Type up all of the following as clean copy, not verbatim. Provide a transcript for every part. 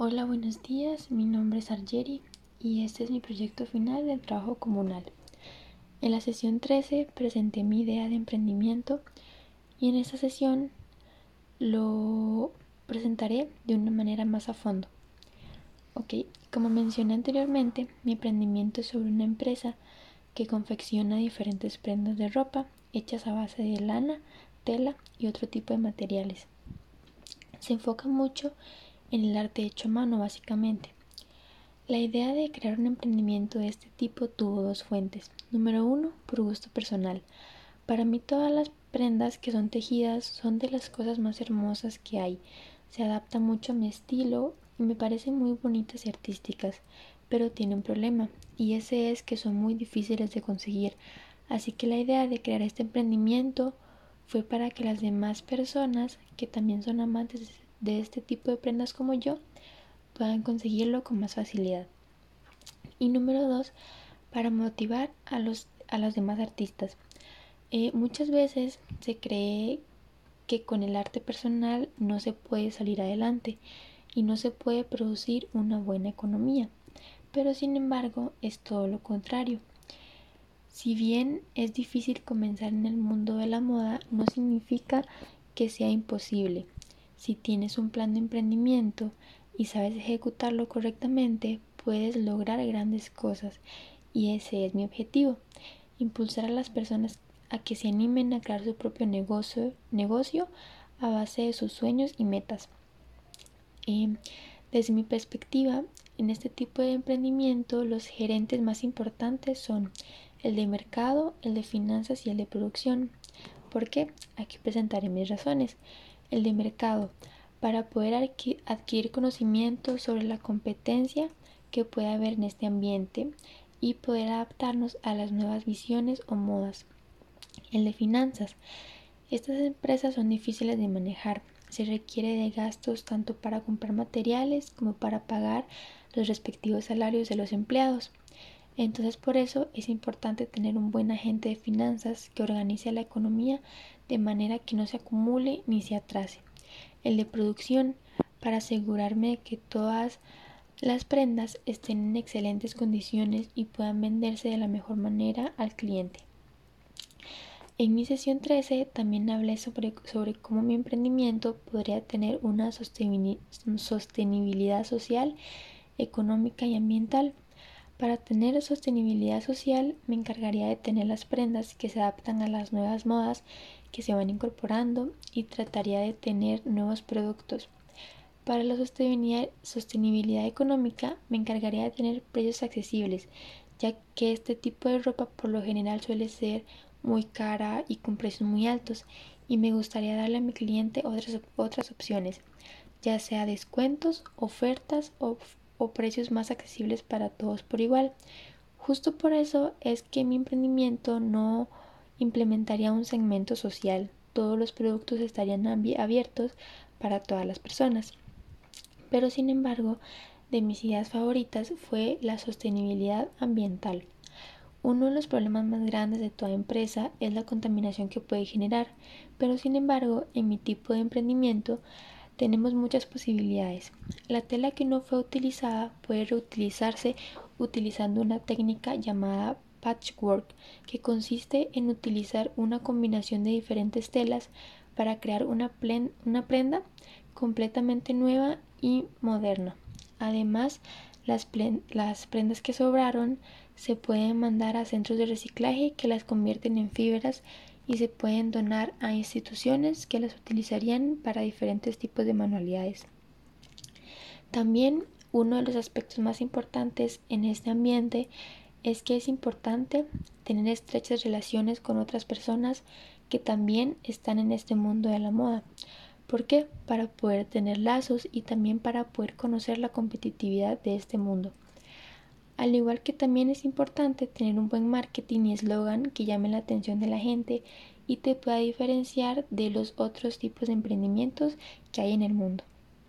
Hola, buenos días. Mi nombre es Argeri y este es mi proyecto final del trabajo comunal. En la sesión 13 presenté mi idea de emprendimiento y en esta sesión lo presentaré de una manera más a fondo. Como mencioné anteriormente, mi emprendimiento es sobre una empresa que confecciona diferentes prendas de ropa hechas a base de lana, tela y otro tipo de materiales. Se enfoca mucho en el arte hecho a mano, básicamente. La idea de crear un emprendimiento de este tipo tuvo dos fuentes. Número uno, por gusto personal. Para mí todas las prendas que son tejidas son de las cosas más hermosas que hay. Se adapta mucho a mi estilo y me parecen muy bonitas y artísticas, pero tiene un problema, y ese es que son muy difíciles de conseguir. Así que la idea de crear este emprendimiento fue para que las demás personas que también son amantes de este tipo de prendas como yo puedan conseguirlo con más facilidad. Y número dos, para motivar a los demás artistas. Muchas veces se cree que con el arte personal no se puede salir adelante y no se puede producir una buena economía, pero sin embargo es todo lo contrario. Si bien es difícil comenzar en el mundo de la moda, no significa que sea imposible. Si tienes un plan de emprendimiento y sabes ejecutarlo correctamente, puedes lograr grandes cosas, y ese es mi objetivo: impulsar a las personas a que se animen a crear su propio negocio a base de sus sueños y metas. Desde mi perspectiva, en este tipo de emprendimiento, los gerentes más importantes son el de mercado, el de finanzas y el de producción. ¿Por qué? Aquí presentaré mis razones. El de mercado, para poder adquirir conocimiento sobre la competencia que puede haber en este ambiente y poder adaptarnos a las nuevas visiones o modas. El de finanzas. Estas empresas son difíciles de manejar. Se requiere de gastos tanto para comprar materiales como para pagar los respectivos salarios de los empleados. Entonces, por eso es importante tener un buen agente de finanzas que organice la economía de manera que no se acumule ni se atrase. El de producción, para asegurarme de que todas las prendas estén en excelentes condiciones y puedan venderse de la mejor manera al cliente. En mi sesión 13 también hablé sobre cómo mi emprendimiento podría tener una sostenibilidad social, económica y ambiental. Para tener sostenibilidad social, me encargaría de tener las prendas que se adaptan a las nuevas modas que se van incorporando y trataría de tener nuevos productos. Para la sostenibilidad económica, me encargaría de tener precios accesibles, ya que este tipo de ropa por lo general suele ser muy cara y con precios muy altos, y me gustaría darle a mi cliente otras opciones, ya sea descuentos, ofertas o precios más accesibles para todos por igual. Justo por eso es que mi emprendimiento no implementaría un segmento social. Todos los productos estarían abiertos para todas las personas. Pero sin embargo, de mis ideas favoritas fue la sostenibilidad ambiental. Uno de los problemas más grandes de toda empresa es la contaminación que puede generar, pero sin embargo, en mi tipo de emprendimiento tenemos muchas posibilidades. La tela que no fue utilizada puede reutilizarse utilizando una técnica llamada patchwork, que consiste en utilizar una combinación de diferentes telas para crear una prenda completamente nueva y moderna. Además, las prendas que sobraron se pueden mandar a centros de reciclaje que las convierten en fibras y se pueden donar a instituciones que las utilizarían para diferentes tipos de manualidades. También uno de los aspectos más importantes en este ambiente es que es importante tener estrechas relaciones con otras personas que también están en este mundo de la moda. ¿Por qué? Para poder tener lazos y también para poder conocer la competitividad de este mundo. Al igual que también es importante tener un buen marketing y eslogan que llame la atención de la gente y te pueda diferenciar de los otros tipos de emprendimientos que hay en el mundo.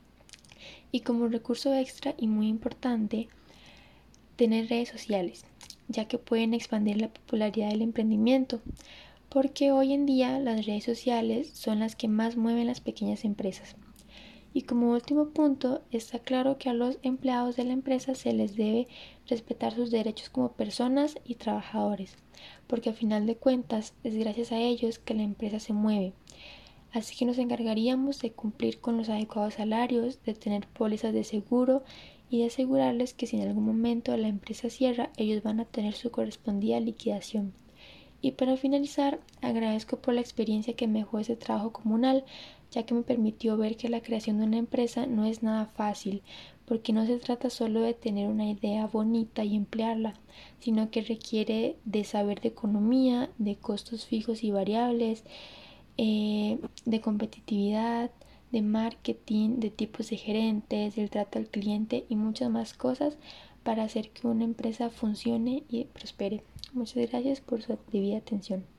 Y como recurso extra y muy importante, tener redes sociales, ya que pueden expandir la popularidad del emprendimiento, porque hoy en día las redes sociales son las que más mueven las pequeñas empresas. Y como último punto, está claro que a los empleados de la empresa se les debe respetar sus derechos como personas y trabajadores, porque a final de cuentas es gracias a ellos que la empresa se mueve. Así que nos encargaríamos de cumplir con los adecuados salarios, de tener pólizas de seguro y de asegurarles que si en algún momento la empresa cierra, ellos van a tener su correspondida liquidación. Y para finalizar, agradezco por la experiencia que me dejó ese trabajo comunal, ya que me permitió ver que la creación de una empresa no es nada fácil, porque no se trata solo de tener una idea bonita y emplearla, sino que requiere de saber de economía, de costos fijos y variables, de competitividad, de marketing, de tipos de gerentes, del trato al cliente y muchas más cosas para hacer que una empresa funcione y prospere. Muchas gracias por su debida atención.